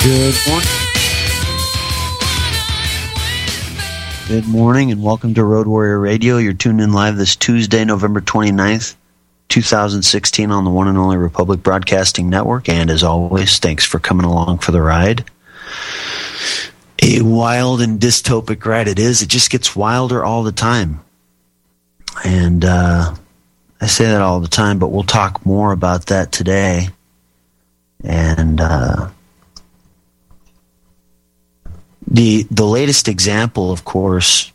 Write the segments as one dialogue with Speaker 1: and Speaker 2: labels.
Speaker 1: Good morning. Good morning and welcome to Road Warrior Radio. You're tuned in live this Tuesday, November 29th, 2016 on the one and only Republic Broadcasting Network. And as always, thanks for coming along for the ride. A wild and dystopic ride it is. It just gets wilder all the time. And I say that all the time, but we'll talk more about that today. And the latest example, of course,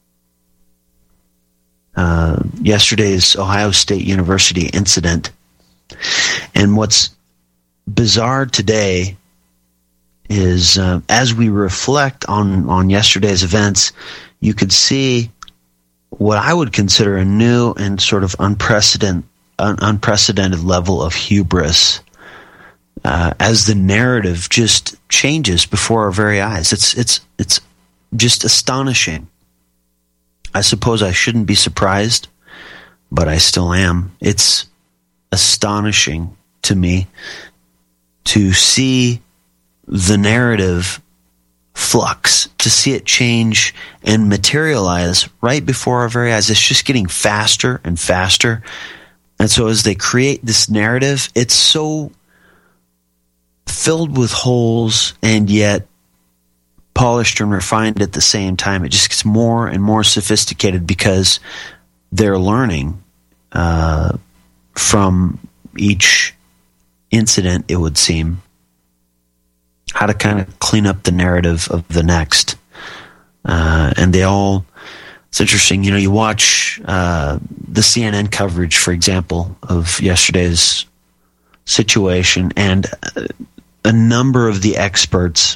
Speaker 1: yesterday's Ohio State University incident. And what's bizarre today is as we reflect on yesterday's events, you could see what I would consider a new and sort of unprecedented level of hubris as the narrative just changes before our very eyes. It's just astonishing. I suppose I shouldn't be surprised, but I still am. It's astonishing to me to see the narrative flux, to see it change and materialize right before our very eyes. It's just getting faster and faster. And so as they create this narrative, it's so filled with holes and yet polished and refined at the same time. It just gets more and more sophisticated because they're learning from each incident, it would seem, how to kind of clean up the narrative of the next. And they all, it's interesting, you know, you watch the CNN coverage, for example, of yesterday's situation, and a number of the experts,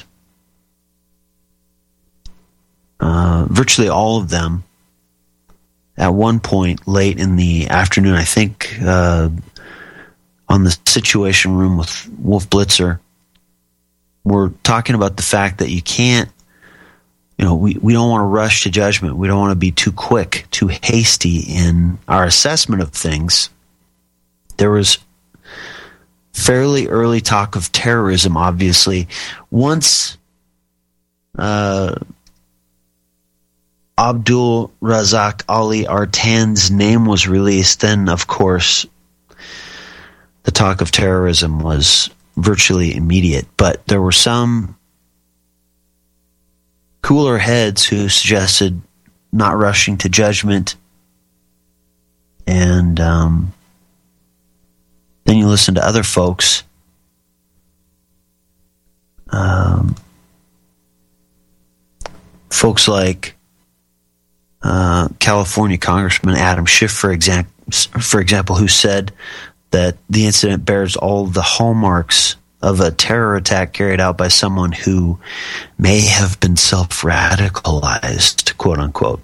Speaker 1: virtually all of them, at one point late in the afternoon, I think, on the Situation Room with Wolf Blitzer, we're talking about the fact that you can't, you know, we don't want to rush to judgment. We don't want to be too quick, too hasty in our assessment of things. There was fairly early talk of terrorism, obviously. Once Abdul Razak Ali Artan's name was released, then, of course, the talk of terrorism was virtually immediate. But there were some cooler heads who suggested not rushing to judgment. And then you listen to other folks. Folks like California Congressman Adam Schiff, for example, who said that the incident bears all the hallmarks of a terror attack carried out by someone who may have been self-radicalized, quote unquote.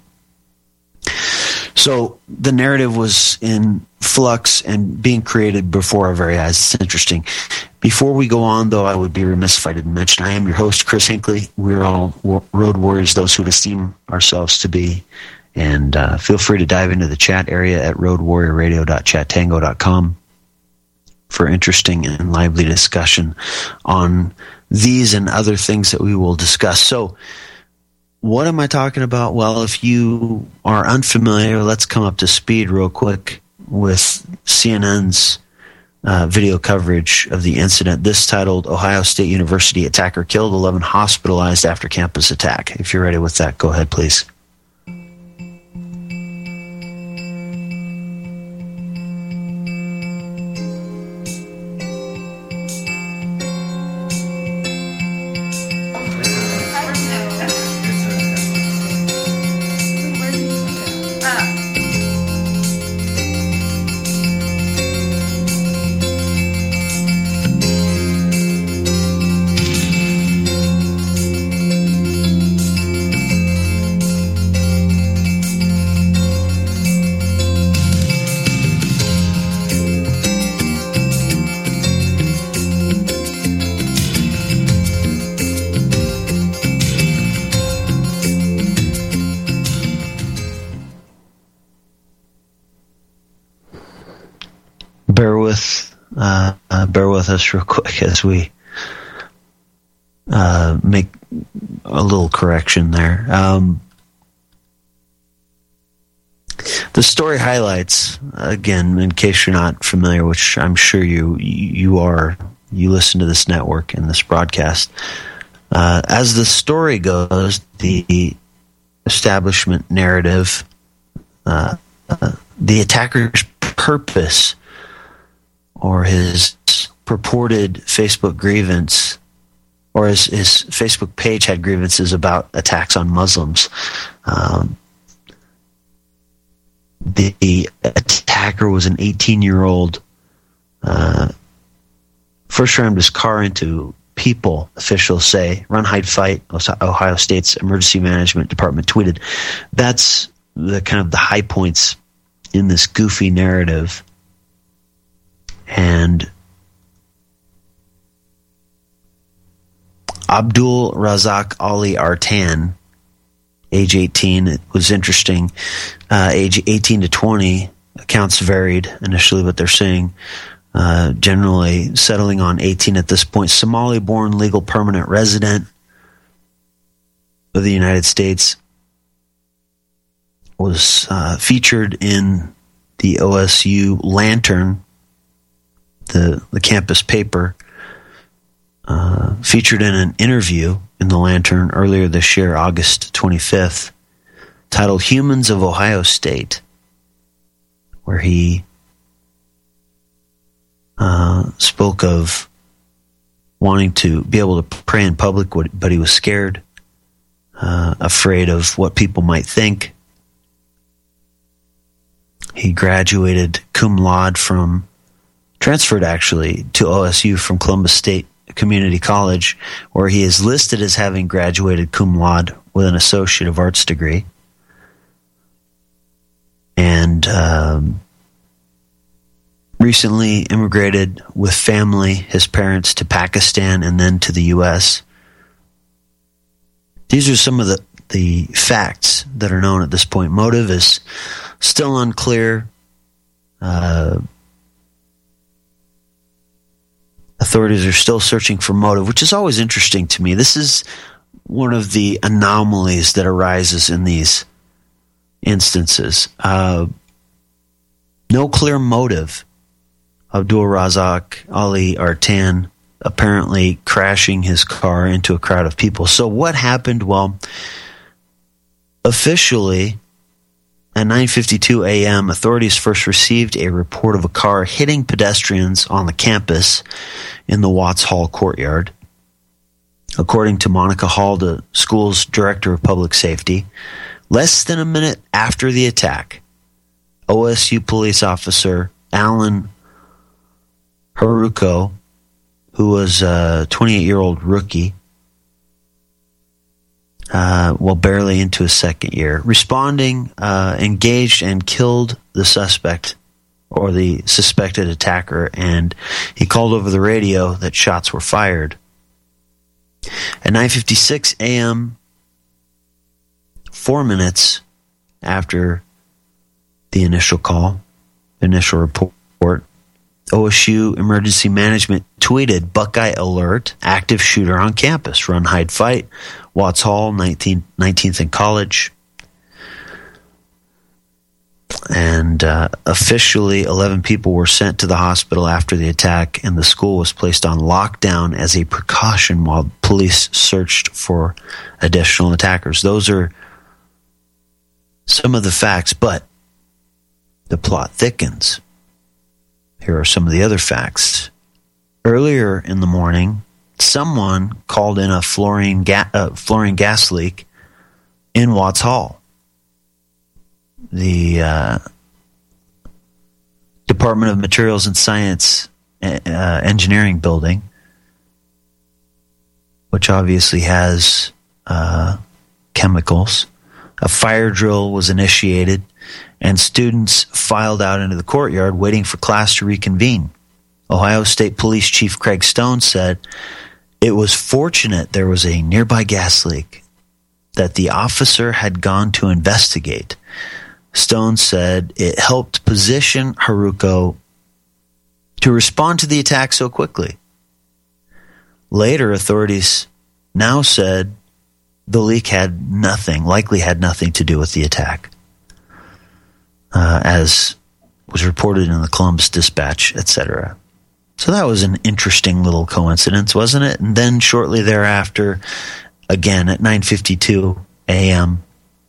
Speaker 1: So the narrative was in flux and being created before our very eyes. It's interesting. Before we go on, though, I would be remiss if I didn't mention I am your host, Chris Hinckley. We're all road warriors, those who esteem ourselves to be. And feel free to dive into the chat area at roadwarriorradio.chattango.com for interesting and lively discussion on these and other things that we will discuss. So, what am I talking about? Well, if you are unfamiliar, let's come up to speed real quick with CNN's video coverage of the incident. This titled, Ohio State University Attacker Killed, 11 Hospitalized After Campus Attack. If you're ready with that, go ahead, please. Bear with us real quick as we make a little correction there. The story highlights, again, in case you're not familiar, which I'm sure you are, you listen to this network and this broadcast. As the story goes, the establishment narrative, the attacker's purpose or his purported Facebook grievance, or his Facebook page had grievances about attacks on Muslims. The attacker was an 18-year-old, first rammed his car into people, officials say. Run, hide, fight, Ohio State's Emergency Management Department tweeted. That's the kind of the high points in this goofy narrative. And Abdul Razak Ali Artan, age 18, it was interesting, age 18 to 20, accounts varied initially what they're saying, generally settling on 18 at this point. Somali-born legal permanent resident of the United States, was featured in the OSU Lantern, the campus paper, featured in an interview in the Lantern earlier this year, August 25th, titled Humans of Ohio State, where he spoke of wanting to be able to pray in public, but he was scared, afraid of what people might think. He graduated cum laude transferred actually to OSU from Columbus State Community College, where he is listed as having graduated cum laude with an Associate of Arts degree. And recently immigrated with family, his parents, to Pakistan and then to the U.S. These are some of the facts that are known at this point. Motive is still unclear. Authorities are still searching for motive, which is always interesting to me. This is one of the anomalies that arises in these instances. No clear motive. Abdul Razak Ali Artan apparently crashing his car into a crowd of people. So what happened? Well, officially, at 9:52 a.m., authorities first received a report of a car hitting pedestrians on the campus in the Watts Hall courtyard. According to Monica Hall, the school's director of public safety, less than a minute after the attack, OSU police officer Alan Haruko, who was a 28-year-old rookie, barely into his second year, responding, engaged and killed the suspect or the suspected attacker, and he called over the radio that shots were fired. At 9:56 a.m., 4 minutes after the initial report, OSU Emergency Management tweeted, Buckeye alert, active shooter on campus, run, hide, fight, Watts Hall, 19th and College. And officially, 11 people were sent to the hospital after the attack, and the school was placed on lockdown as a precaution while police searched for additional attackers. Those are some of the facts, but the plot thickens. Here are some of the other facts. Earlier in the morning, someone called in a fluorine gas leak in Watts Hall. The Department of Materials and Science engineering building, which obviously has chemicals. A fire drill was initiated, and students filed out into the courtyard waiting for class to reconvene. Ohio State Police Chief Craig Stone said it was fortunate there was a nearby gas leak, that the officer had gone to investigate. Stone said it helped position Haruko to respond to the attack so quickly. Later, authorities now said the leak likely had nothing to do with the attack, as was reported in the Columbus Dispatch, etc. So that was an interesting little coincidence, wasn't it? And then shortly thereafter, again at 9:52 a.m.,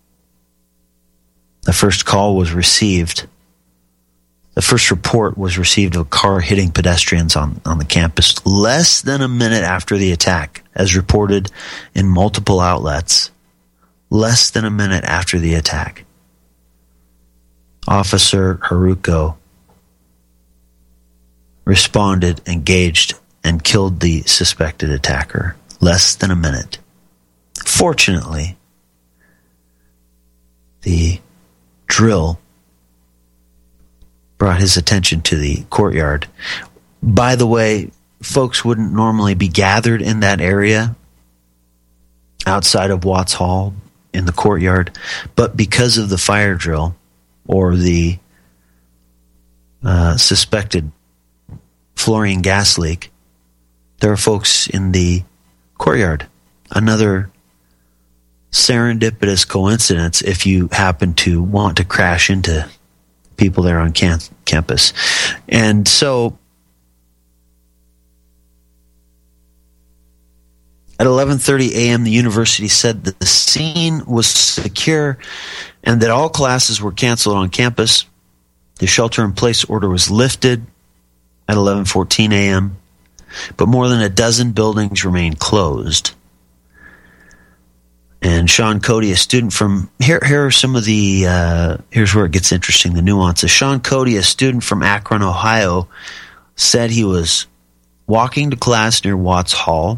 Speaker 1: the first call was received. The first report was received of a car hitting pedestrians on the campus less than a minute after the attack, as reported in multiple outlets. Less than a minute after the attack. Officer Haruko responded, engaged, and killed the suspected attacker. Less than a minute. Fortunately, the drill brought his attention to the courtyard. By the way, folks wouldn't normally be gathered in that area outside of Watts Hall in the courtyard, but because of the fire drill or the suspected fluorine gas leak, there are folks in the courtyard. Another serendipitous coincidence if you happen to want to crash into people there on campus. And so at 11:30 a.m., the university said that the scene was secure and that all classes were canceled on campus. The shelter-in-place order was lifted at 11:14 a.m., but more than a dozen buildings remained closed. And Sean Cody, a student from here are some of the here's where it gets interesting, the nuances. Sean Cody, a student from Akron, Ohio, said he was walking to class near Watts Hall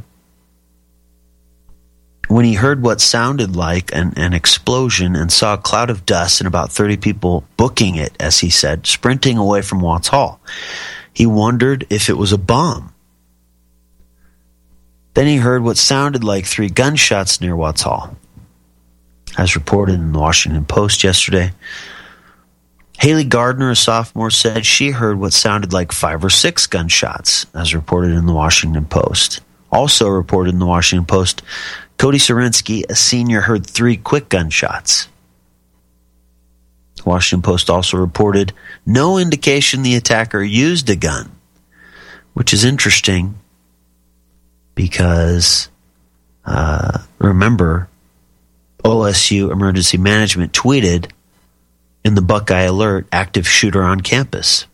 Speaker 1: when he heard what sounded like an explosion and saw a cloud of dust and about 30 people booking it, as he said, sprinting away from Watts Hall. He wondered if it was a bomb. Then he heard what sounded like 3 gunshots near Watts Hall, as reported in the Washington Post yesterday. Haley Gardner, a sophomore, said she heard what sounded like 5 or 6 gunshots, as reported in the Washington Post. Also reported in the Washington Post, Cody Serensky, a senior, heard 3 quick gunshots. The Washington Post also reported no indication the attacker used a gun, which is interesting because, remember, OSU Emergency Management tweeted in the Buckeye Alert, active shooter on campus.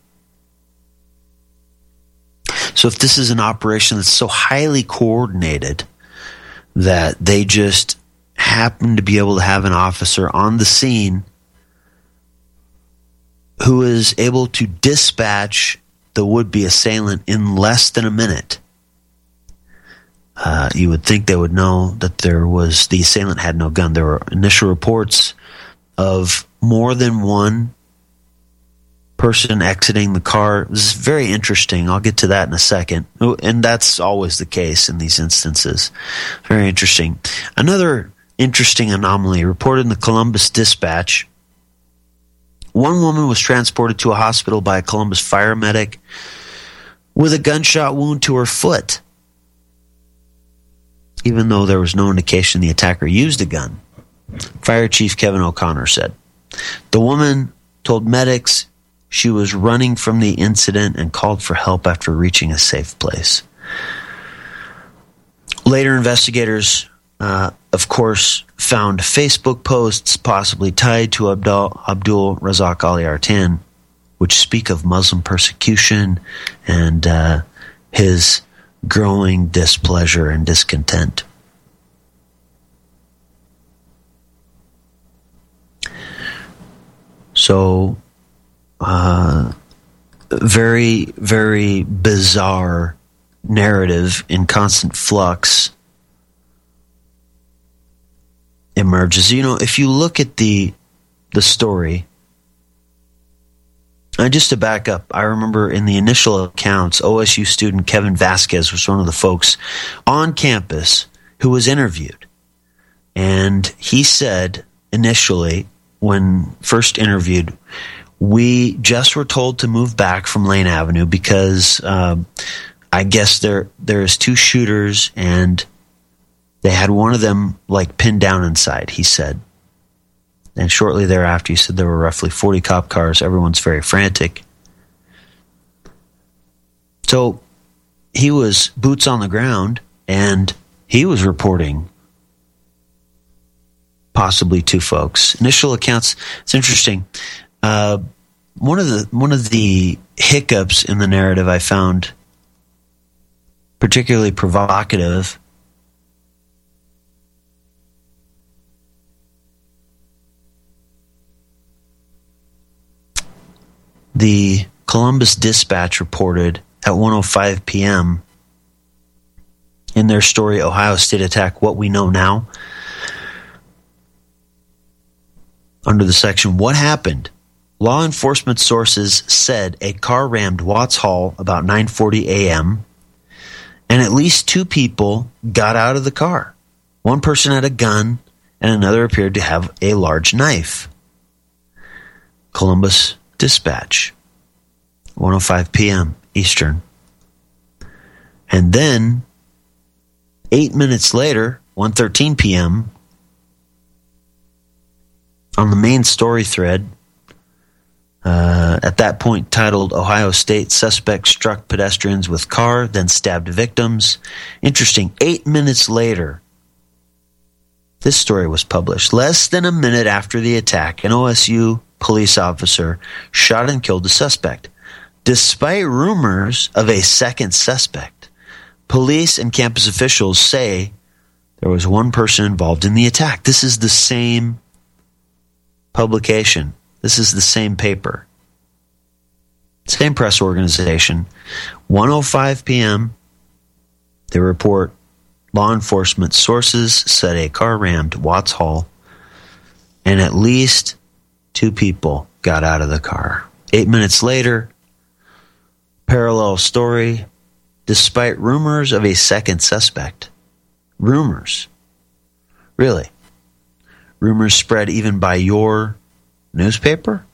Speaker 1: So if this is an operation that's so highly coordinated that they just happen to be able to have an officer on the scene who is able to dispatch the would-be assailant in less than a minute, you would think they would know that the assailant had no gun. There were initial reports of more than one person exiting the car. This is very interesting. I'll get to that in a second. And that's always the case in these instances. Very interesting. Another interesting anomaly reported in the Columbus Dispatch. One woman was transported to a hospital by a Columbus fire medic with a gunshot wound to her foot, even though there was no indication the attacker used a gun. Fire Chief Kevin O'Connor said. The woman told medics she was running from the incident and called for help after reaching a safe place. Later, investigators, of course, found Facebook posts possibly tied to Abdul Razak Ali Artan, which speak of Muslim persecution and his growing displeasure and discontent. So, very, very bizarre narrative in constant flux emerges. You know, if you look at the story, and just to back up, I remember in the initial accounts, OSU student Kevin Vasquez was one of the folks on campus who was interviewed. And he said initially, when first interviewed, we just were told to move back from Lane Avenue because I guess there is 2 shooters and They had one of them like pinned down inside, he said. And shortly thereafter, he said there were roughly 40 cop cars. Everyone's very frantic. So he was boots on the ground, and he was reporting possibly 2 folks. Initial accounts, it's interesting. One of the hiccups in the narrative I found particularly provocative. The Columbus Dispatch reported at 1:05 p.m. in their story, Ohio State Attack, What We Know Now, under the section, What Happened? Law enforcement sources said a car rammed Watts Hall about 9:40 a.m., and at least 2 people got out of the car. One person had a gun, and another appeared to have a large knife. Columbus Dispatch, 1:05 p.m. Eastern. And then, 8 minutes later, 1:13 p.m., on the main story thread, at that point titled Ohio State Suspect Struck Pedestrians with Car, then Stabbed Victims. Interesting, 8 minutes later, this story was published. Less than a minute after the attack, an OSU police officer shot and killed the suspect. Despite rumors of a second suspect, police and campus officials say there was one person involved in the attack. This is the same publication. This is the same paper. Same press organization. 1:05 p.m., they report law enforcement sources said a car rammed Watts Hall and at least 2 people got out of the car. 8 minutes later, parallel story, despite rumors of a second suspect. Rumors. Really? Rumors spread even by your newspaper?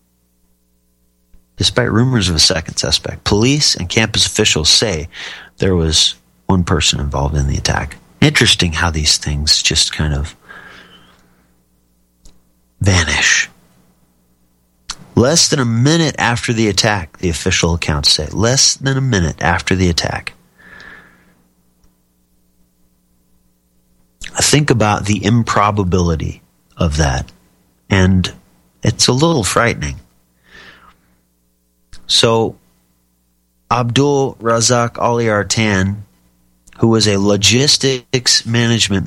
Speaker 1: Despite rumors of a second suspect, police and campus officials say there was one person involved in the attack. Interesting how these things just kind of vanish. Less than a minute after the attack, the official accounts say. Less than a minute after the attack. Think about the improbability of that. And it's a little frightening. So, Abdul Razak Ali Artan, who was a logistics management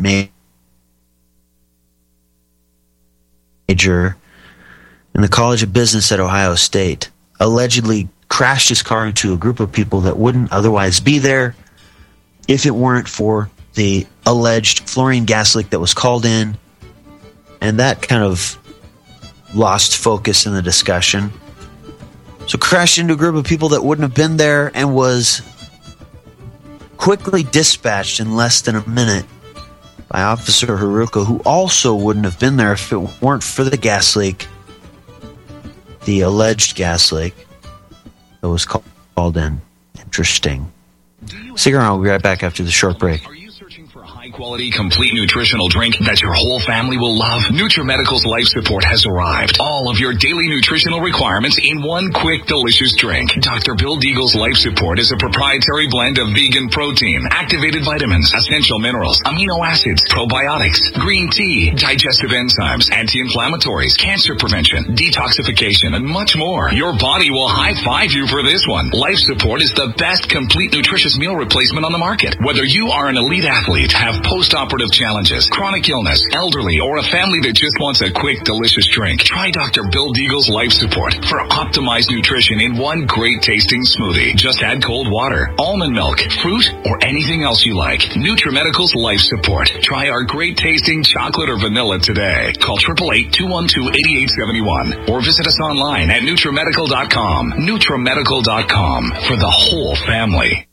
Speaker 1: major in the College of Business at Ohio State, allegedly crashed his car into a group of people that wouldn't otherwise be there if it weren't for the alleged fluorine gas leak that was called in. And that kind of lost focus in the discussion. So crashed into a group of people that wouldn't have been there and was quickly dispatched in less than a minute by Officer Haruka, who also wouldn't have been there if it weren't for the gas leak, the alleged gas leak that was called in. Interesting. Stick around, we'll be right back after the short break.
Speaker 2: Quality, complete nutritional drink that your whole family will love. NutriMedical's Life Support has arrived. All of your daily nutritional requirements in one quick, delicious drink. Dr. Bill Deagle's Life Support is a proprietary blend of vegan protein, activated vitamins, essential minerals, amino acids, probiotics, green tea, digestive enzymes, anti-inflammatories, cancer prevention, detoxification, and much more. Your body will high-five you for this one. Life Support is the best complete nutritious meal replacement on the market. Whether you are an elite athlete, have post-operative challenges, chronic illness, elderly, or a family that just wants a quick, delicious drink, try Dr. Bill Deagle's Life Support for optimized nutrition in one great-tasting smoothie. Just add cold water, almond milk, fruit, or anything else you like. NutriMedical's Life Support. Try our great-tasting chocolate or vanilla today. Call 888-212-8871 or visit us online at NutriMedical.com. NutriMedical.com for the whole family.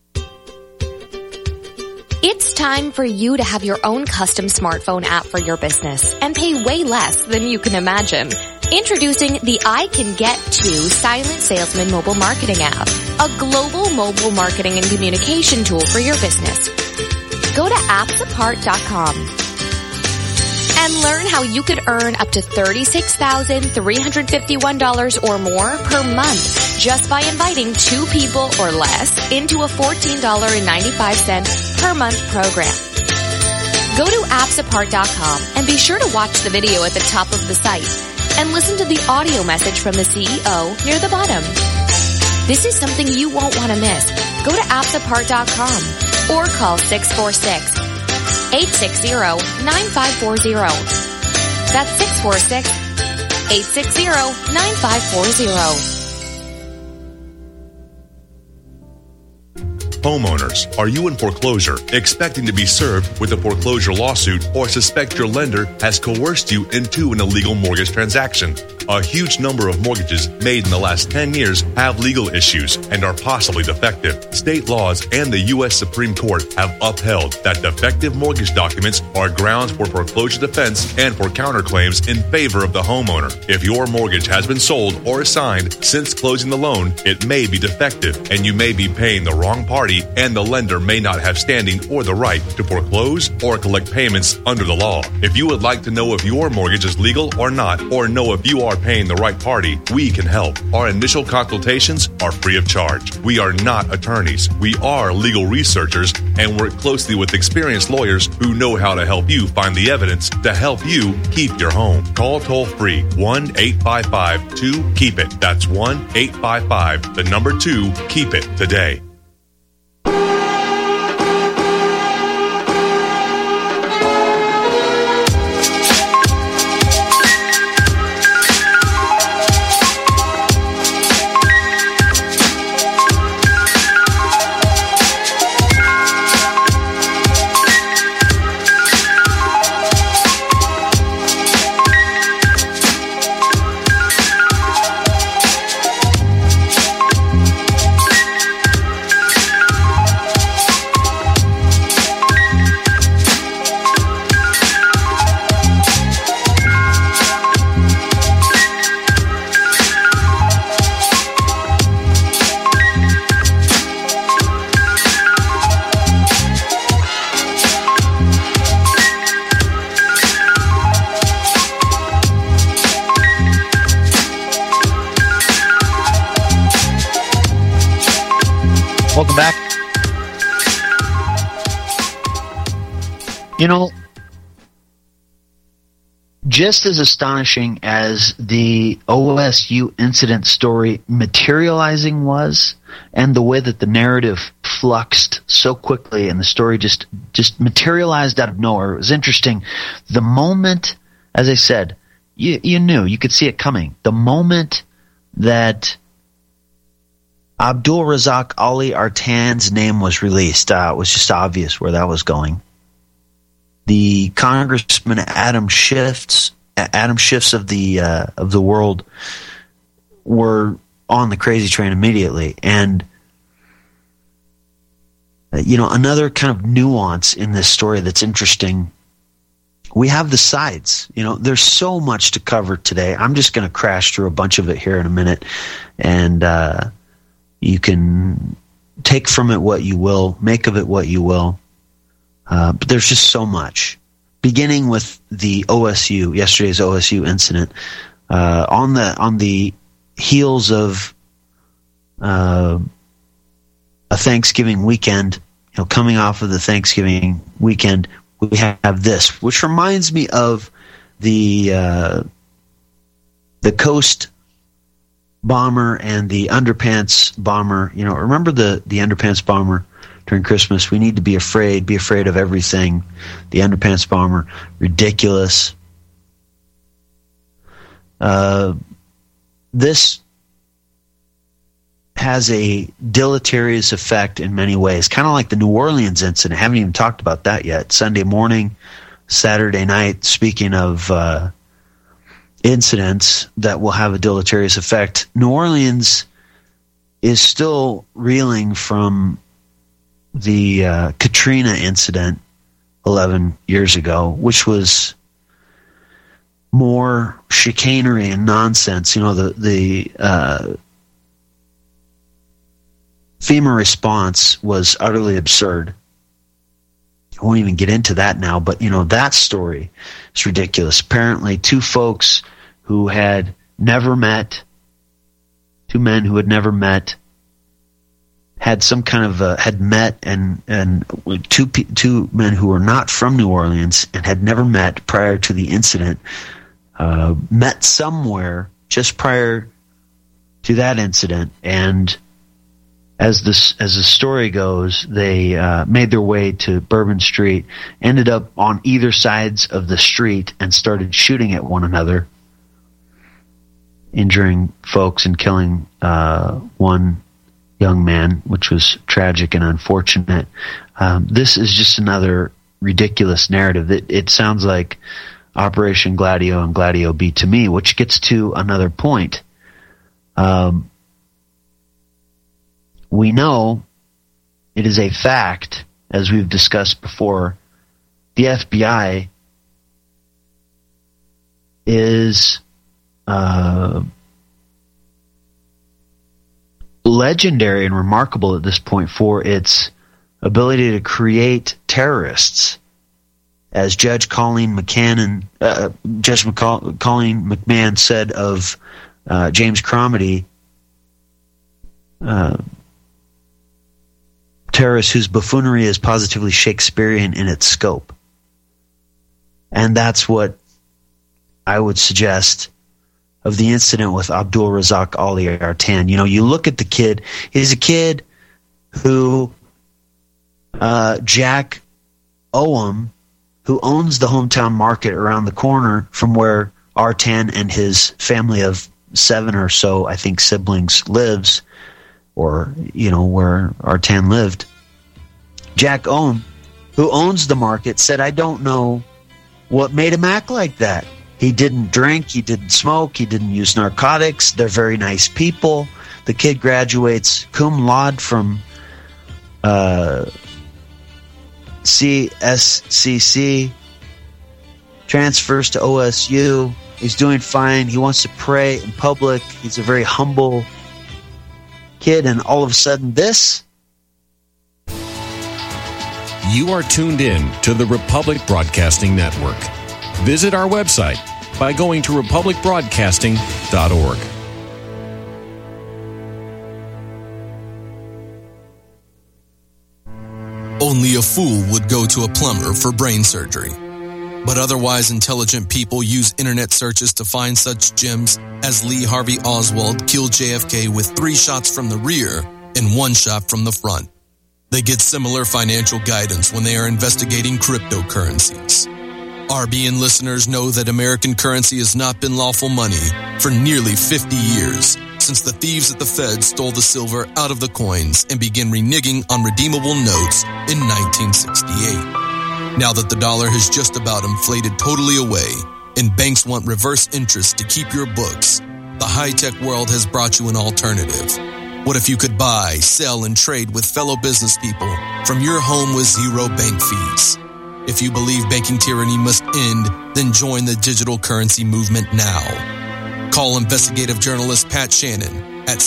Speaker 3: It's time for you to have your own custom smartphone app for your business and pay way less than you can imagine. Introducing the I Can Get To Silent Salesman mobile marketing app, a global mobile marketing and communication tool for your business. Go to appsapart.com and learn how you could earn up to $36,351 or more per month just by inviting 2 people or less into a $14.95 per month program. Go to appsapart.com and be sure to watch the video at the top of the site and listen to the audio message from the CEO near the bottom. This is something you won't want to miss. Go to appsapart.com or call 646-860-9540. That's 646-860-9540.
Speaker 4: Homeowners, are you in foreclosure, expecting to be served with a foreclosure lawsuit, or suspect your lender has coerced you into an illegal mortgage transaction? A huge number of mortgages made in the last 10 years have legal issues and are possibly defective. State laws and the U.S. Supreme Court have upheld that defective mortgage documents are grounds for foreclosure defense and for counterclaims in favor of the homeowner. If your mortgage has been sold or assigned since closing the loan, it may be defective and you may be paying the wrong party, and the lender may not have standing or the right to foreclose or collect payments under the law. If you would like to know if your mortgage is legal or not, or know if you are paying the right party, we can help. Our initial consultations are free of charge. We are not attorneys. We are legal researchers and work closely with experienced lawyers who know how to help you find the evidence to help you keep your home. Call toll-free 1-855-2-KEEP-IT. That's 1-855-2-KEEP-IT today.
Speaker 1: Welcome back. You know, just as astonishing as the OSU incident story materializing was, and the way that the narrative fluxed so quickly and the story just materialized out of nowhere, it was interesting. The moment, as I said, you knew, you could see it coming. The moment that Abdul Razak Ali Artan's name was released, it was just obvious where that was going. The Congressman Adam Schiffs of the world were on the crazy train immediately. And another kind of nuance in this story that's interesting. We have the sides. There's so much to cover today. I'm just going to crash through a bunch of it here in a minute, and you can take from it what you will, make of it what you will. But there's just so much. Beginning with the yesterday's OSU incident, on the heels of a Thanksgiving weekend, coming off of the Thanksgiving weekend, we have this, which reminds me of the Coast bomber and the Underpants bomber. Remember the Underpants bomber during Christmas? We need to be afraid of everything. The Underpants bomber, ridiculous. This has a deleterious effect in many ways, kind of like the New Orleans incident. I haven't even talked about that yet. Sunday morning, Saturday night, speaking of incidents that will have a deleterious effect, New Orleans is still reeling from the Katrina incident 11 years ago, which was more chicanery and nonsense. The FEMA response was utterly absurd. I won't even get into that now, but that story is ridiculous. Apparently, two folks who had never met, two men who had never met, had some kind of had met, and two men who were not from New Orleans and had never met prior to the incident, met somewhere just prior to that incident, and as the story goes, they made their way to Bourbon Street, ended up on either sides of the street, and started shooting at one another, injuring folks and killing one young man, which was tragic and unfortunate. This is just another ridiculous narrative. It sounds like Operation Gladio and Gladio B to me, which gets to another point. We know it is a fact, as we've discussed before, the FBI is legendary and remarkable at this point for its ability to create terrorists. As Judge Colleen McMahon said of James Cromedy, terrorists whose buffoonery is positively Shakespearean in its scope. And that's what I would suggest of the incident with Abdul Razak Ali Artan. You look at the kid, he's a kid who, Jack Owen, who owns the hometown market around the corner from where Artan and his family of 7 or so, I think, siblings lives, or, where Artan lived. Jack Owen, who owns the market, said, I don't know what made him act like that. He didn't drink, he didn't smoke, he didn't use narcotics. They're very nice people. The kid graduates cum laude from CSCC, transfers to OSU. He's doing fine. He wants to pray in public. He's a very humble kid, and all of a sudden this.
Speaker 5: You are tuned in to the Republic Broadcasting Network. Visit our website by going to republicbroadcasting.org.
Speaker 6: Only a fool would go to a plumber for brain surgery. But otherwise intelligent people use internet searches to find such gems as Lee Harvey Oswald killed JFK with 3 shots from the rear and 1 shot from the front. They get similar financial guidance when they are investigating cryptocurrencies. RBN listeners know that American currency has not been lawful money for nearly 50 years, since the thieves at the Fed stole the silver out of the coins and began reneging on redeemable notes in 1968. Now that the dollar has just about inflated totally away and banks want reverse interest to keep your books, the high-tech world has brought you an alternative. What if you could buy, sell, and trade with fellow business people from your home with 0 bank fees? If you believe banking tyranny must end, then join the digital currency movement now. Call investigative journalist Pat Shannon at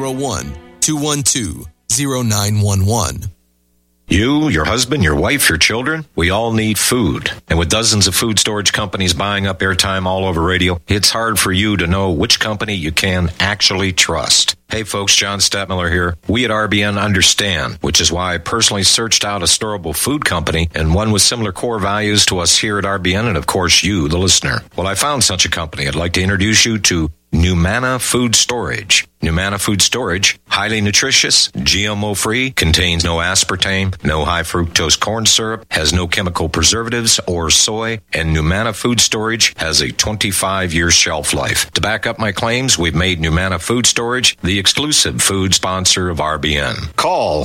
Speaker 6: 601-212-0911.
Speaker 7: You, your husband, your wife, your children, we all need food. And with dozens of food storage companies buying up airtime all over radio, it's hard for you to know which company you can actually trust. Hey folks, John Stadtmiller here. We at RBN understand, which is why I personally searched out a storable food company and one with similar core values to us here at RBN and of course you, the listener. Well, I found such a company. I'd like to introduce you to Numana Food Storage. Numana Food Storage, highly nutritious, GMO-free, contains no aspartame, no high fructose corn syrup, has no chemical preservatives or soy, and Numana Food Storage has a 25-year shelf life. To back up my claims, we've made Numana Food Storage the exclusive food sponsor of RBN. Call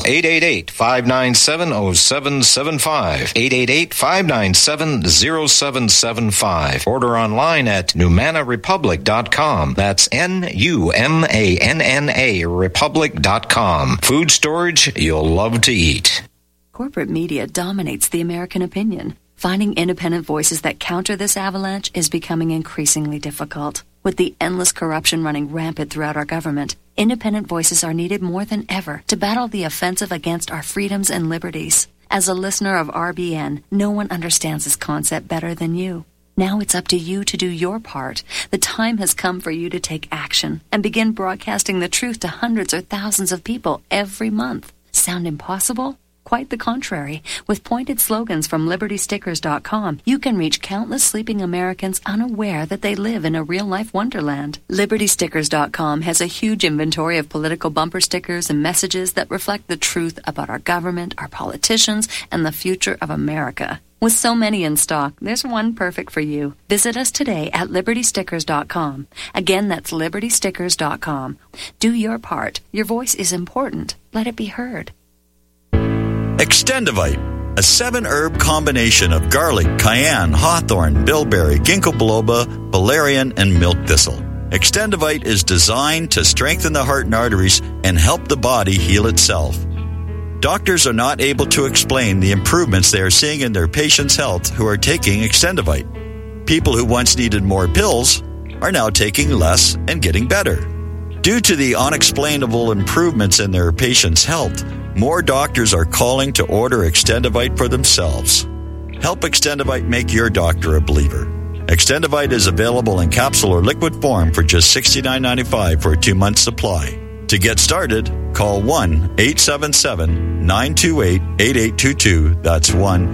Speaker 7: 888-597-0775, 888-597-0775. Order online at NumanaRepublic.com. That's NUMANNA Republic.com. Food storage you'll love to eat.
Speaker 8: Corporate media dominates the American opinion. Finding independent voices that counter this avalanche is becoming increasingly difficult. With the endless corruption running rampant throughout our government, independent voices are needed more than ever to battle the offensive against our freedoms and liberties. As a listener of RBN, no one understands this concept better than you. Now it's up to you to do your part. The time has come for you to take action and begin broadcasting the truth to hundreds or thousands of people every month. Sound impossible? Quite the contrary. With pointed slogans from LibertyStickers.com, you can reach countless sleeping Americans unaware that they live in a real-life wonderland. LibertyStickers.com has a huge inventory of political bumper stickers and messages that reflect the truth about our government, our politicians, and the future of America. With so many in stock, there's one perfect for you. Visit us today at LibertyStickers.com. Again, that's LibertyStickers.com. Do your part. Your voice is important. Let it be heard.
Speaker 9: Extendivite, a 7-herb combination of garlic, cayenne, hawthorn, bilberry, ginkgo biloba, valerian, and milk thistle. Extendivite is designed to strengthen the heart and arteries and help the body heal itself. Doctors are not able to explain the improvements they are seeing in their patients' health who are taking Extendivite. People who once needed more pills are now taking less and getting better. Due to the unexplainable improvements in their patients' health, more doctors are calling to order Extendivite for themselves. Help Extendivite make your doctor a believer. Extendivite is available in capsule or liquid form for just $69.95 for a 2-month supply. To get started, call 1-877-928-8822. That's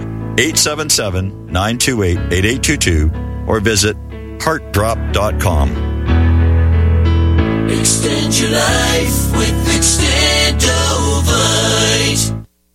Speaker 9: 1-877-928-8822. Or visit heartdrop.com.
Speaker 10: Extend your life with Extendovite.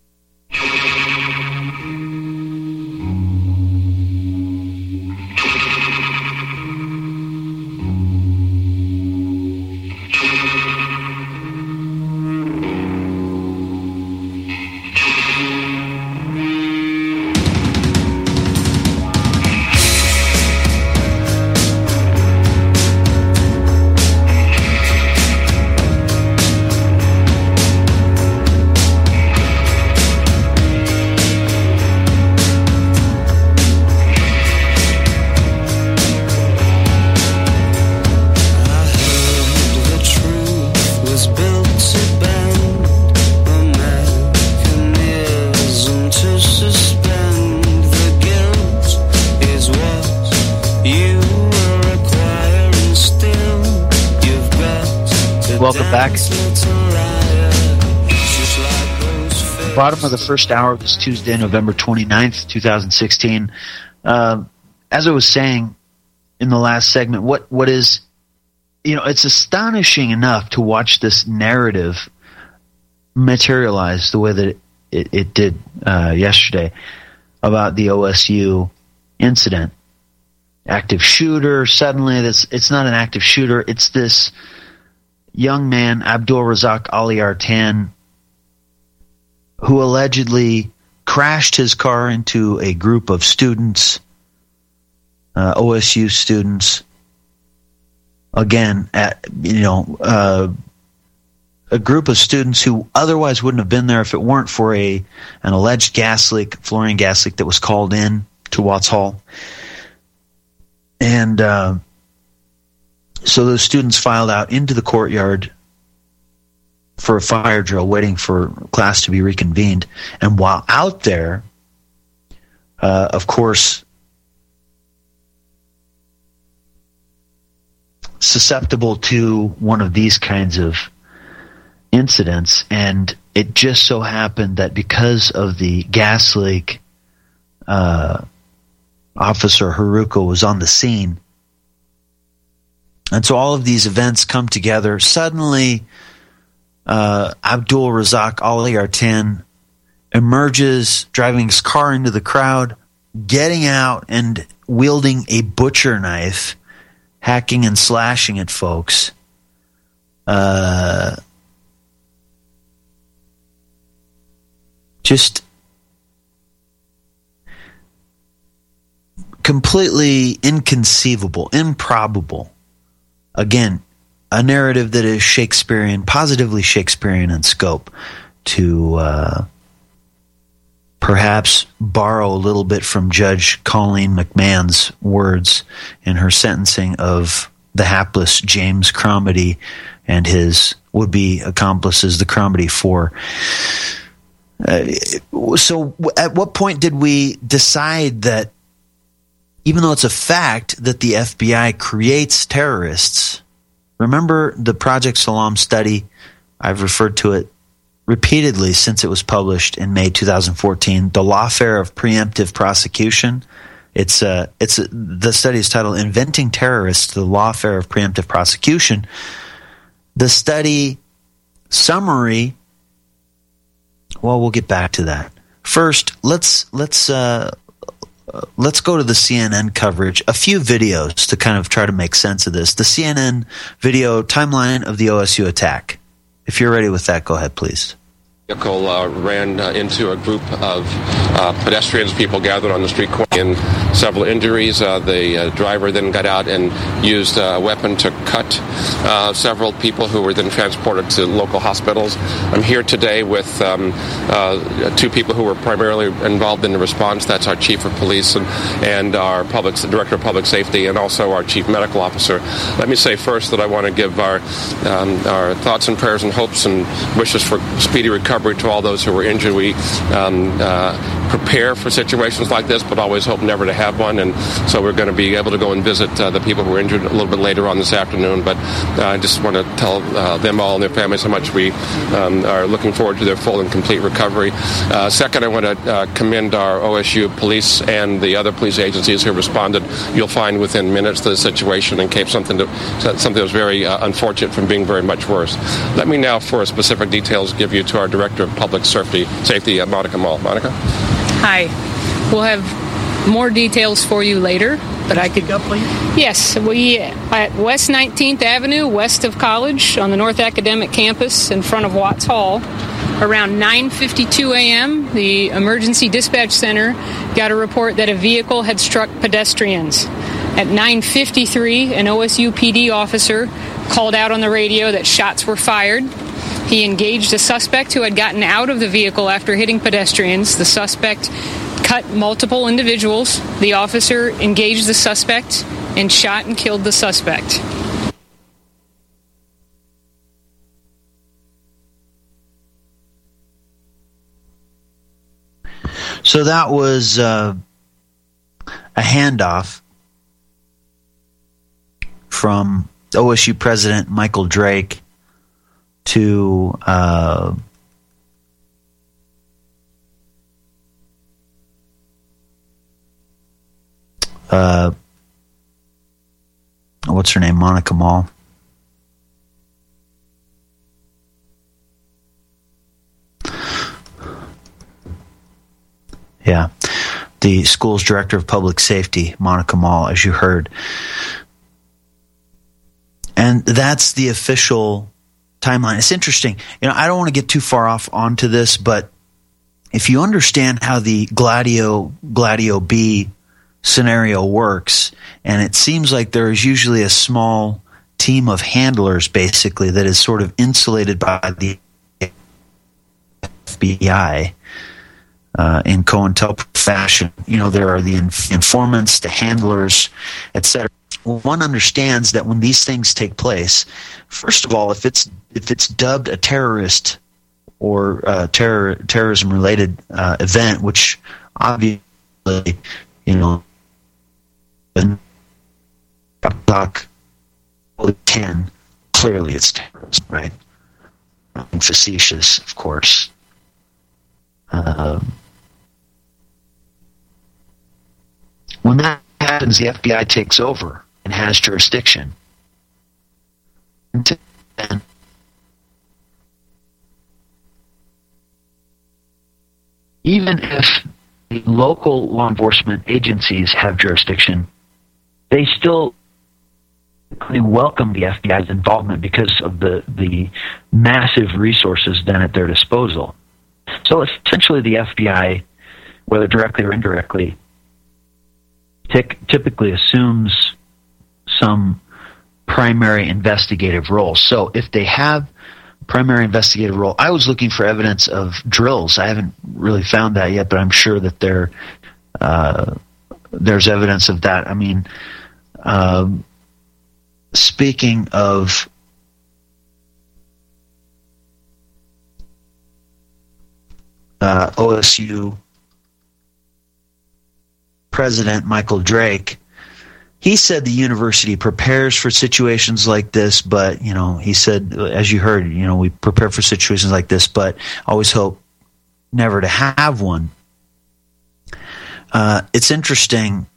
Speaker 1: Welcome back. Bottom of the first hour of this Tuesday, November 29th, 2016. As I was saying in the last segment, what is, it's astonishing enough to watch this narrative materialize the way that it did yesterday about the OSU incident. Active shooter, suddenly it's not an active shooter, it's this young man, Abdul Razak Ali Artan, who allegedly crashed his car into a group of students, OSU students. Again, a group of students who otherwise wouldn't have been there if it weren't for an alleged gas leak, fluorine gas leak that was called in to Watts Hall. And so those students filed out into the courtyard for a fire drill, waiting for class to be reconvened. And while out there, of course, susceptible to one of these kinds of incidents, and it just so happened that because of the gas leak, Officer Haruka was on the scene. And so all of these events come together. Suddenly, Abdul Razak Ali Artan emerges, driving his car into the crowd, getting out and wielding a butcher knife, hacking and slashing at folks. Just completely inconceivable, improbable. Again, a narrative that is Shakespearean, positively Shakespearean in scope, to perhaps borrow a little bit from Judge Colleen McMahon's words in her sentencing of the hapless James Cromedy and his would-be accomplices, the Cromedy Four. So at what point did we decide that, even though it's a fact that the FBI creates terrorists, remember the Project Salam study? I've referred to it repeatedly since it was published in May 2014, the lawfare of preemptive prosecution. The study is titled Inventing Terrorists, the Lawfare of Preemptive Prosecution. The study summary, well, we'll get back to that. First, let's go to the CNN coverage, a few videos to kind of try to make sense of this. The CNN video timeline of the OSU attack. If you're ready with that, go ahead, please.
Speaker 11: Vehicle ran into a group of pedestrians, people gathered on the street corner, and several injuries. The driver then got out and used a weapon to cut several people who were then transported to local hospitals. I'm here today with two people who were primarily involved in the response. That's our chief of police and our director of public safety, and also our chief medical officer. Let me say first that I want to give our thoughts and prayers and hopes and wishes for speedy recovery to all those who were injured. We prepare for situations like this, but always hope never to have one. And so we're going to be able to go and visit the people who were injured a little bit later on this afternoon. But I just want to tell them all and their families how much we are looking forward to their full and complete recovery. Second, I want to commend our OSU police and the other police agencies who responded. You'll find within minutes to the situation and kept something that was very unfortunate from being very much worse. Let me now, for specific details, give you to our Director of Public Safety, Monica Mall. Monica?
Speaker 12: Hi. We'll have more details for you later, but I could go, please. Yes, we at West 19th Avenue, west of College, on the North Academic Campus, in front of Watts Hall. Around 9:52 a.m., the Emergency Dispatch Center got a report that a vehicle had struck pedestrians. At 9:53, an OSU PD officer called out on the radio that shots were fired. He engaged a suspect who had gotten out of the vehicle after hitting pedestrians. The suspect cut multiple individuals. The officer engaged the suspect and shot and killed the suspect.
Speaker 1: So that was a handoff from OSU President Michael Drake to what's her name? Monica Mall. Yeah. The school's director of public safety, Monica Mall, as you heard. And that's the official timeline. It's interesting. I don't want to get too far off onto this, but if you understand how the Gladio B scenario works, and it seems like there is usually a small team of handlers, basically, that is sort of insulated by the FBI in COINTELPRO fashion. There are the informants, the handlers, etc. One understands that when these things take place, first of all, if it's dubbed a terrorist or terrorism-related event, which obviously, Doc 10, clearly it's terrorism, right? And facetious, of course. When that happens, the FBI takes over and has jurisdiction. Until then, even if the local law enforcement agencies have jurisdiction, they still welcome the FBI's involvement because of the massive resources then at their disposal. So essentially the FBI, whether directly or indirectly, typically assumes some primary investigative role. So if they have primary investigative role, I was looking for evidence of drills. I haven't really found that yet, but I'm sure that there's evidence of that. I mean, speaking of OSU president Michael Drake, he said the university prepares for situations like this, but, he said, as you heard, we prepare for situations like this, but always hope never to have one. It's interesting.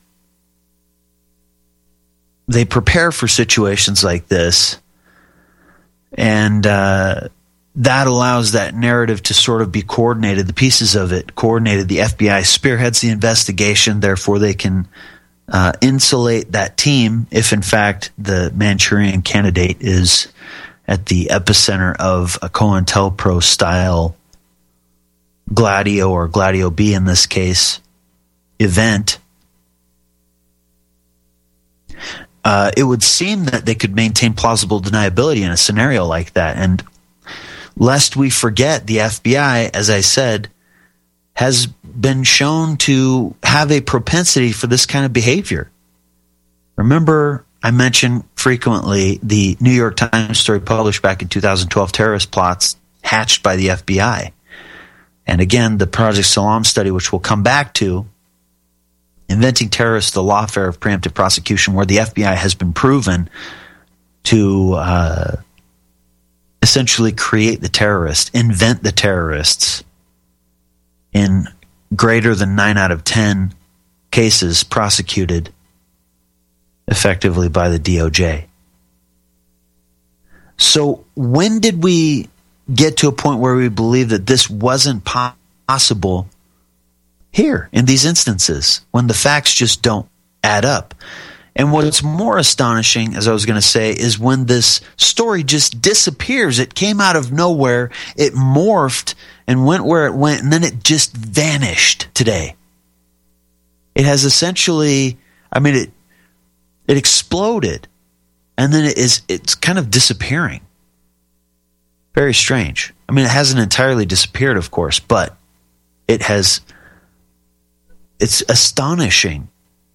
Speaker 1: They prepare for situations like this, and that allows that narrative to sort of be coordinated, the pieces of it coordinated. The FBI spearheads the investigation, therefore they can insulate that team if, in fact, the Manchurian Candidate is at the epicenter of a COINTELPRO style Gladio, or Gladio B in this case, event. It would seem that they could maintain plausible deniability in a scenario like that. And lest we forget, the FBI, as I said, has been shown to have a propensity for this kind of behavior. Remember, I mention frequently the New York Times story published back in 2012, terrorist plots hatched by the FBI. And again, the Project Salam study, which we'll come back to, Inventing Terrorists, the Lawfare of Preemptive Prosecution, where the FBI has been proven to essentially create the terrorists, invent the terrorists in greater than 9 out of 10 cases prosecuted effectively by the DOJ. So when did we get to a point where we believe that this wasn't possible here in these instances, when the facts just don't add up? And what's more astonishing, as I was going to say, is when this story just disappears. It came out of nowhere, it morphed and went where it went, and then it just vanished today. It has essentially, it exploded, and then it's kind of disappearing. Very strange. It hasn't entirely disappeared, of course, but it's astonishing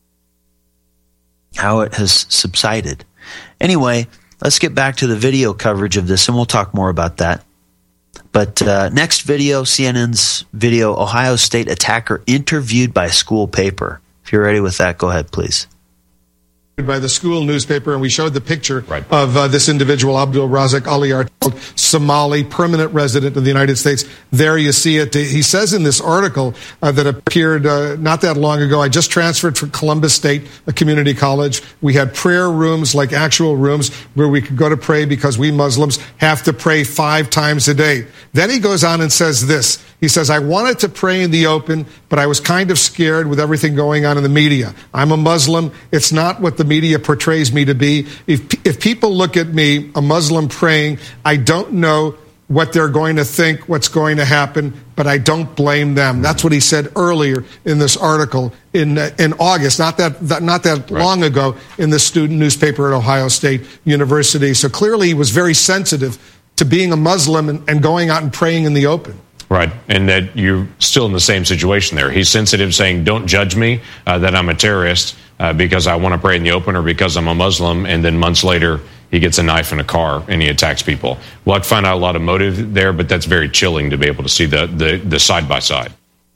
Speaker 1: how it has subsided. Anyway, let's get back to the video coverage of this, and we'll talk more about that. But next video, CNN's video, Ohio State attacker interviewed by school paper. If you're ready with that, go ahead, please.
Speaker 13: By the school newspaper, and we showed the picture of this individual, Abdul Razak Ali Artald, Somali, permanent resident of the United States. There you see it. He says in this article that appeared not that long ago, I just transferred from Columbus State, a community college. We had prayer rooms, like actual rooms, where we could go to pray because we Muslims have to pray 5 times a day. Then he goes on and says this. He says, I wanted to pray in the open, but I was kind of scared with everything going on in the media. I'm a Muslim. It's not what the media portrays me to be. If people look at me, a Muslim praying, I don't know what they're going to think, what's going to happen, but I don't blame them. That's what he said earlier in this article in August, not that long ago, in the student newspaper at Ohio State University. So clearly he was very sensitive to being a Muslim and going out and praying in the open.
Speaker 14: Right, and that you're still in the same situation there. He's sensitive, saying, don't judge me, that I'm a terrorist because I want to pray in the open or because I'm a Muslim, and then months later he gets a knife in a car and he attacks people. We'll have to find out a lot of motive there, but that's very chilling to be able to see the side-by-side.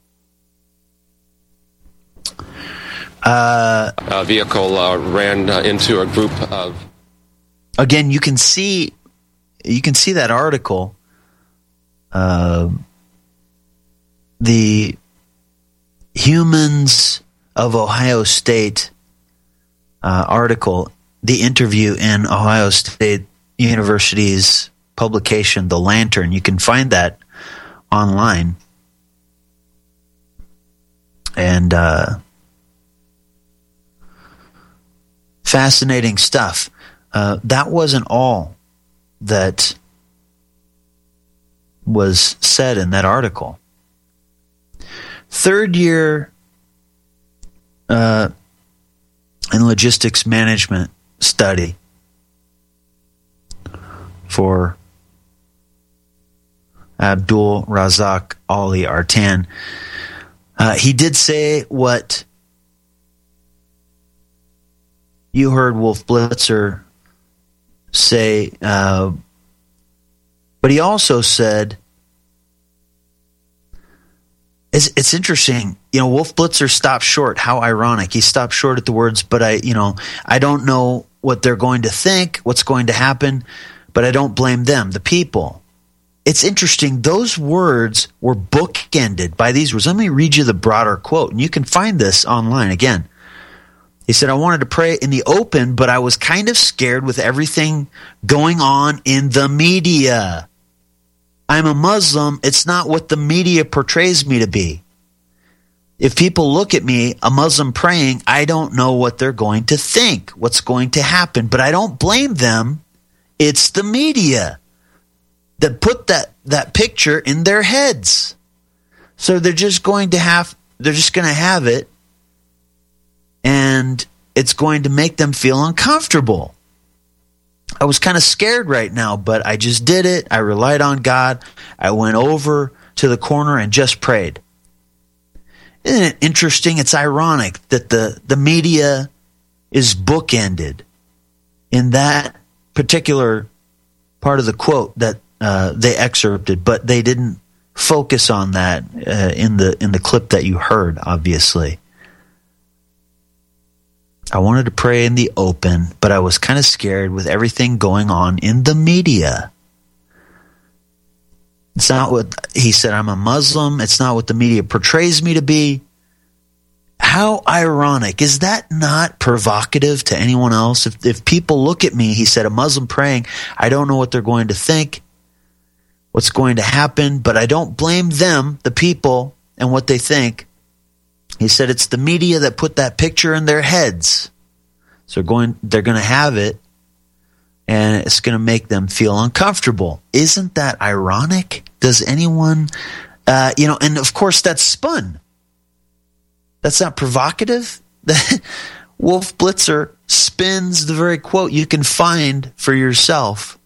Speaker 11: A vehicle ran into a group of...
Speaker 1: Again, you can see that article. The Humans of Ohio State article, the interview in Ohio State University's publication, The Lantern. You can find that online. And fascinating stuff. That wasn't all that was said in that article. Third year in logistics management study for Abdul Razak Ali Artan. He did say what you heard Wolf Blitzer say, but he also said It's interesting. Wolf Blitzer stopped short. How ironic. He stopped short at the words, but I don't know what they're going to think, what's going to happen, but I don't blame them, the people. It's interesting. Those words were bookended by these words. Let me read you the broader quote, and you can find this online again. He said, I wanted to pray in the open, but I was kind of scared with everything going on in the media. I'm a Muslim. It's not what the media portrays me to be. If people look at me, a Muslim praying, I don't know what they're going to think, what's going to happen, but I don't blame them. It's the media that put that picture in their heads. So they're just going to have it, and it's going to make them feel uncomfortable. I was kind of scared right now, but I just did it. I relied on God. I went over to the corner and just prayed. Isn't it interesting? It's ironic that the media is bookended in that particular part of the quote that they excerpted, but they didn't focus on that in the clip that you heard, obviously. I wanted to pray in the open, but I was kind of scared with everything going on in the media. It's not what he said. I'm a Muslim. It's not what the media portrays me to be. How ironic. Is that not provocative to anyone else? If people look at me, he said, a Muslim praying, I don't know what they're going to think, what's going to happen, but I don't blame them, the people, and what they think. He said it's the media that put that picture in their heads. So they're going to have it, and it's going to make them feel uncomfortable. Isn't that ironic? Does anyone, and of course that's spun. That's not provocative. Wolf Blitzer spins the very quote you can find for yourself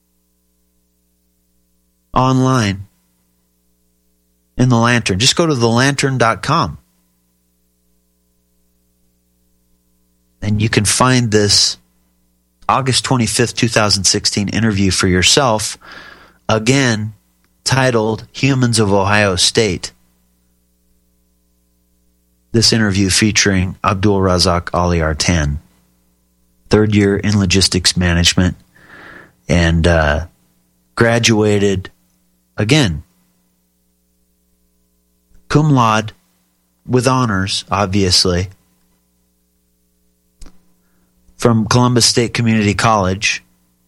Speaker 1: online in the Lantern. Just go to thelantern.com. And you can find this August 25th, 2016 interview for yourself, again, titled Humans of Ohio State. This interview featuring Abdul Razak Ali Artan, third year in logistics management, and graduated, again, cum laude, with honors, obviously, from Columbus State Community College,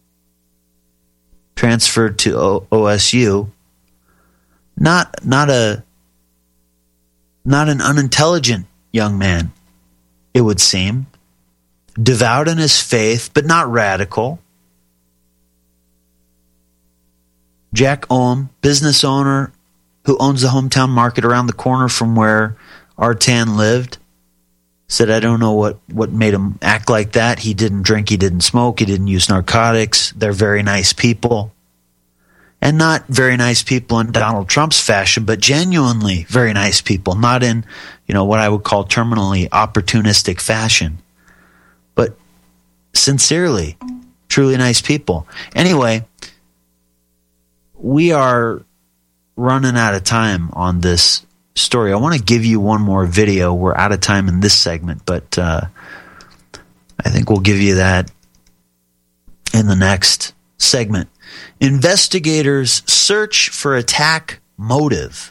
Speaker 1: transferred to OSU. Not an unintelligent young man, it would seem. Devout in his faith, but not radical. Jack Ohm, business owner who owns the hometown market around the corner from where Artan lived, said, I don't know what made him act like that. He didn't drink, he didn't smoke, he didn't use narcotics. They're very nice people. And not very nice people in Donald Trump's fashion, but genuinely very nice people. Not in, what I would call terminally opportunistic fashion. But sincerely, truly nice people. Anyway, we are running out of time on this story. I want to give you one more video. We're out of time in this segment, but I think we'll give you that in the next segment. Investigators search for attack motive.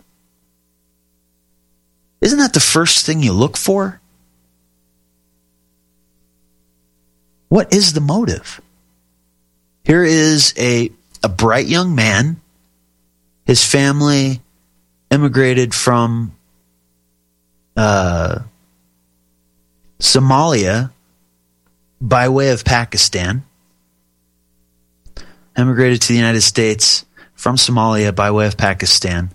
Speaker 1: Isn't that the first thing you look for? What is the motive? Here is a bright young man. His family immigrated from Somalia by way of Pakistan. Immigrated to the United States from Somalia by way of Pakistan.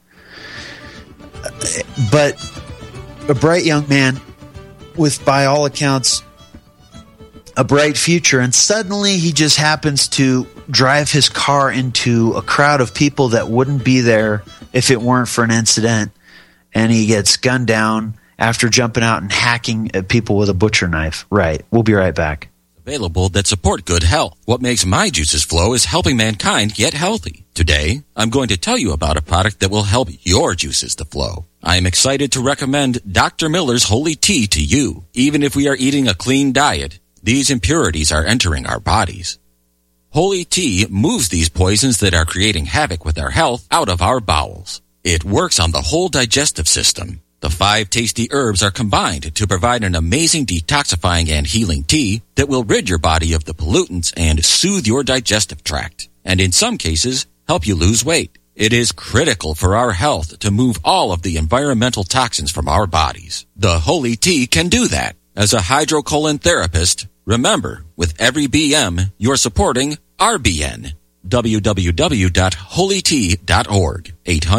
Speaker 1: But a bright young man with, by all accounts, a bright future. And suddenly he just happens to drive his car into a crowd of people that wouldn't be there if it weren't for an incident, and he gets gunned down after jumping out and hacking at people with a butcher knife. Right. We'll be right back.
Speaker 15: available that support good health. What makes my juices flow is helping mankind get healthy. Today, I'm going to tell you about a product that will help your juices to flow. I am excited to recommend Dr. Miller's Holy Tea to you. Even if we are eating a clean diet, these impurities are entering our bodies. Holy Tea moves these poisons that are creating havoc with our health out of our bowels. It works on the whole digestive system. The 5 tasty herbs are combined to provide an amazing detoxifying and healing tea that will rid your body of the pollutants and soothe your digestive tract, and in some cases, help you lose weight. It is critical for our health to move all of the environmental toxins from our bodies. The Holy Tea can do that. As a hydrocolon therapist, remember, with every BM, you're supporting RBN. www.holytea.org.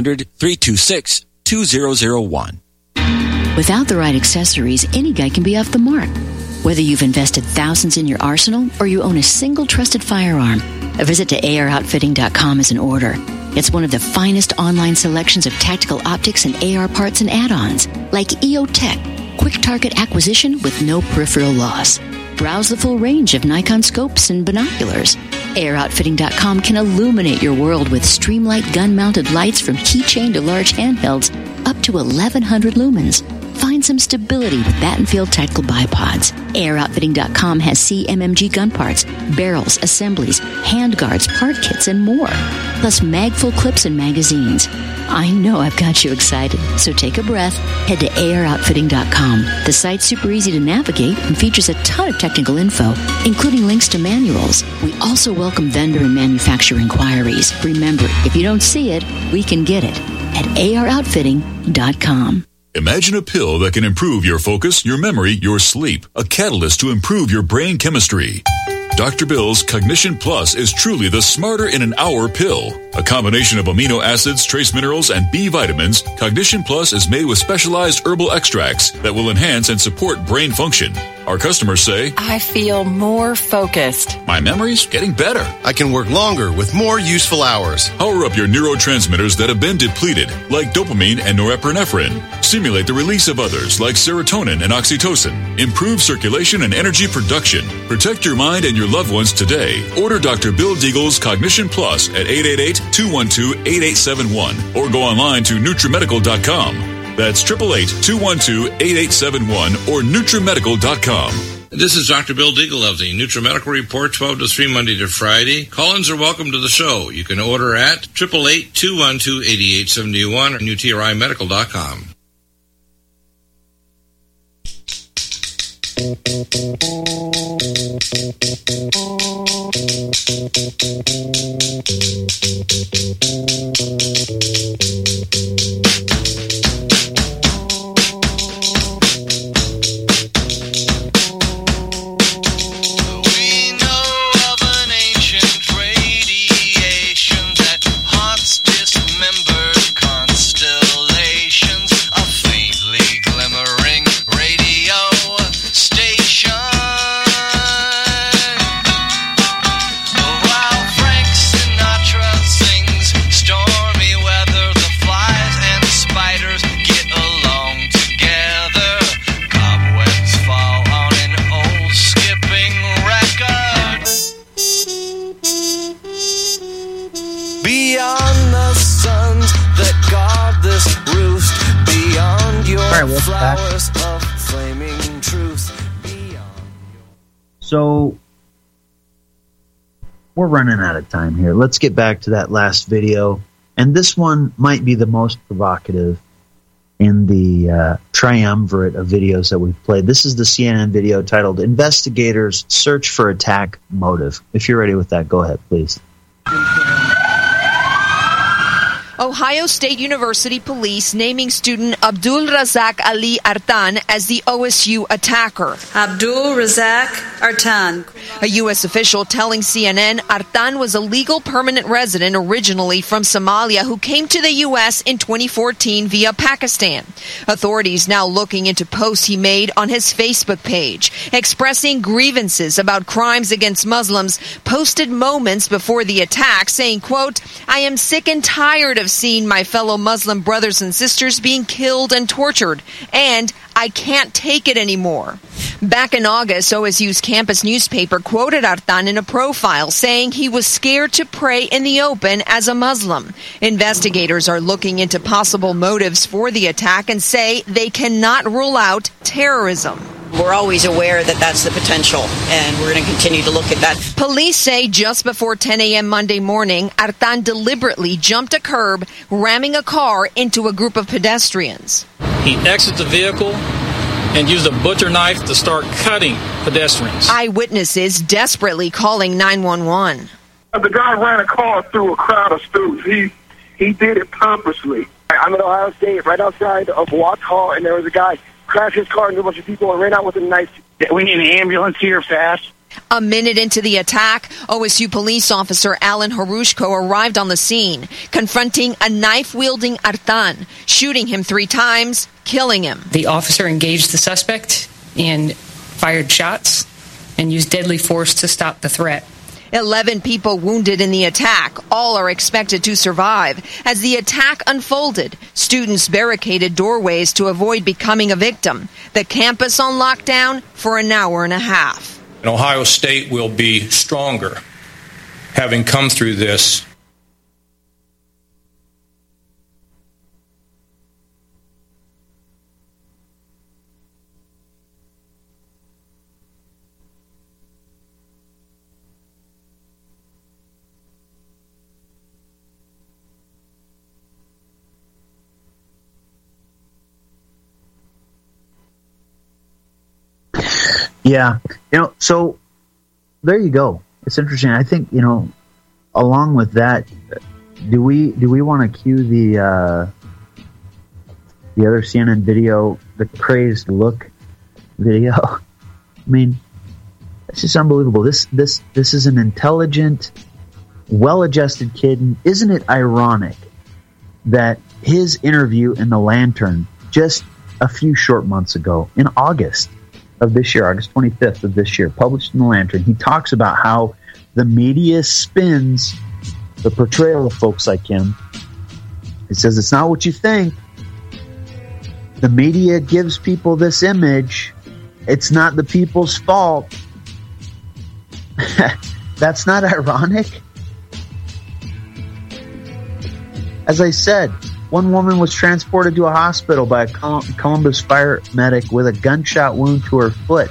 Speaker 15: 800-326-2001.
Speaker 16: Without the right accessories, any guy can be off the mark. Whether you've invested thousands in your arsenal or you own a single trusted firearm, a visit to AROutfitting.com is in order. It's one of the finest online selections of tactical optics and AR parts and add-ons, like EOTech, quick target acquisition with no peripheral loss. Browse the full range of Nikon scopes and binoculars. AROutfitting.com can illuminate your world with Streamlight gun-mounted lights from keychain to large handhelds up to 1,100 lumens. Find some stability with Battenfield tactical bipods. AirOutfitting.com has CMMG gun parts, barrels, assemblies, handguards, part kits, and more. Plus magful clips and magazines. I know I've got you excited, so take a breath. Head to AirOutfitting.com. The site's super easy to navigate and features a ton of technical info, including links to manuals. We also welcome vendor and manufacturer inquiries. Remember, if you don't see it, we can get it at AirOutfitting.com.
Speaker 17: Imagine a pill that can improve your focus, your memory, your sleep. A catalyst to improve your brain chemistry. Dr. Bill's Cognition Plus is truly the smarter in an hour pill. A combination of amino acids, trace minerals, and B vitamins, Cognition Plus is made with specialized herbal extracts that will enhance and support brain function. Our customers say,
Speaker 18: I feel more focused.
Speaker 17: My memory's getting better.
Speaker 19: I can work longer with more useful hours.
Speaker 17: Power up your neurotransmitters that have been depleted, like dopamine and norepinephrine. Stimulate the release of others, like serotonin and oxytocin. Improve circulation and energy production. Protect your mind and your loved ones today. Order Dr. Bill Deagle's Cognition Plus at 888-212-8871 or go online to NutriMedical.com. That's 888-212-8871 or NutriMedical.com.
Speaker 20: This is Dr. Bill Deagle of the NutriMedical Report, 12 to 3 Monday to Friday. Call-ins are welcome to the show. You can order at 888-212-8871 or NutriMedical.com.
Speaker 1: So we're running out of time here. Let's get back to that last video. And this one might be the most provocative in the triumvirate of videos that we've played. This is the CNN video titled Investigators Search for Attack Motive. If you're ready with that, go ahead, please.
Speaker 21: Ohio State University police naming student Abdul Razak Ali Artan as the OSU attacker.
Speaker 22: Abdul Razak Artan.
Speaker 21: A U.S. official telling CNN Artan was a legal permanent resident originally from Somalia who came to the U.S. in 2014 via Pakistan. Authorities now looking into posts he made on his Facebook page, expressing grievances about crimes against Muslims, posted moments before the attack saying, quote, I am sick and tired of seeing my fellow Muslim brothers and sisters being killed and tortured, and I I can't take it anymore. Back in August, OSU's campus newspaper quoted Artan in a profile saying he was scared to pray in the open as a Muslim. Investigators are looking into possible motives for the attack and say they cannot rule out terrorism.
Speaker 2: We're always aware that that's the potential, and we're going to continue to look at that.
Speaker 21: Police say just before 10 a.m. Monday morning, Artan deliberately jumped a curb, ramming a car into a group of pedestrians.
Speaker 3: He exits the vehicle and used a butcher knife to start cutting pedestrians.
Speaker 21: Eyewitnesses desperately calling 911.
Speaker 23: The guy ran a car through a crowd of students. He did it purposely. I'm at Ohio State, right outside of Watts Hall, and there was a guy crashed his car into a bunch of people and ran out with a knife. We need an ambulance here fast.
Speaker 21: A minute into the attack, OSU police officer Alan Harushko arrived on the scene, confronting a knife-wielding Artan, shooting him 3 times, killing him.
Speaker 24: The officer engaged the suspect and fired shots and used deadly force to stop the threat.
Speaker 21: 11 people wounded in the attack. All are expected to survive. As the attack unfolded, students barricaded doorways to avoid becoming a victim. The campus on lockdown for an hour and a half.
Speaker 3: And Ohio State will be stronger, having come through this.
Speaker 1: Yeah, so there you go. It's interesting. I think, along with that, do we want to cue the other CNN video, the crazed look video? I mean, it's just unbelievable. This is an intelligent, well-adjusted kid. And isn't it ironic that his interview in the Lantern just a few short months ago, in August of this year, August 25th of this year, published in the Lantern, he talks about how the media spins the portrayal of folks like him. He says it's not what you think. The media gives people this image. It's not the people's fault. That's not ironic. As I said, one woman was transported to a hospital by a Columbus fire medic with a gunshot wound to her foot.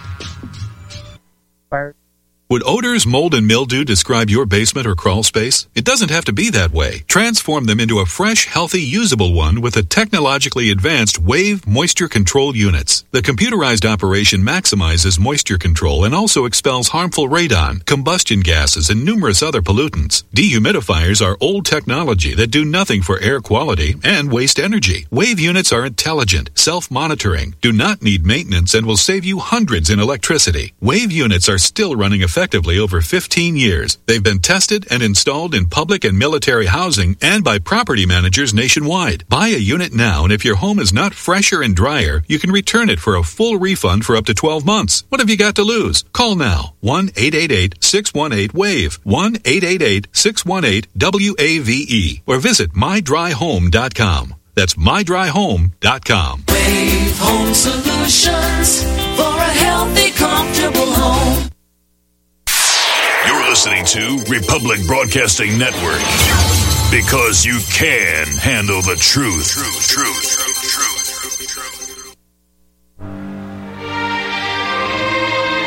Speaker 17: Would odors, mold, and mildew describe your basement or crawl space? It doesn't have to be that way. Transform them into a fresh, healthy, usable one with the technologically advanced Wave Moisture Control Units. The computerized operation maximizes moisture control and also expels harmful radon, combustion gases, and numerous other pollutants. Dehumidifiers are old technology that do nothing for air quality and waste energy. Wave units are intelligent, self-monitoring, do not need maintenance, and will save you hundreds in electricity. Wave units are still running effectively over 15 years. They've been tested and installed in public and military housing and by property managers nationwide. Buy a unit now, and if your home is not fresher and drier, you can return it for a full refund for up to 12 months. What have you got to lose? Call now. 1-888-618-WAVE. 1-888-618-WAVE. Or visit mydryhome.com. That's mydryhome.com.
Speaker 10: Wave Home Solutions for a healthy, comfortable home.
Speaker 17: You're listening to Republic Broadcasting Network, because you can handle the truth.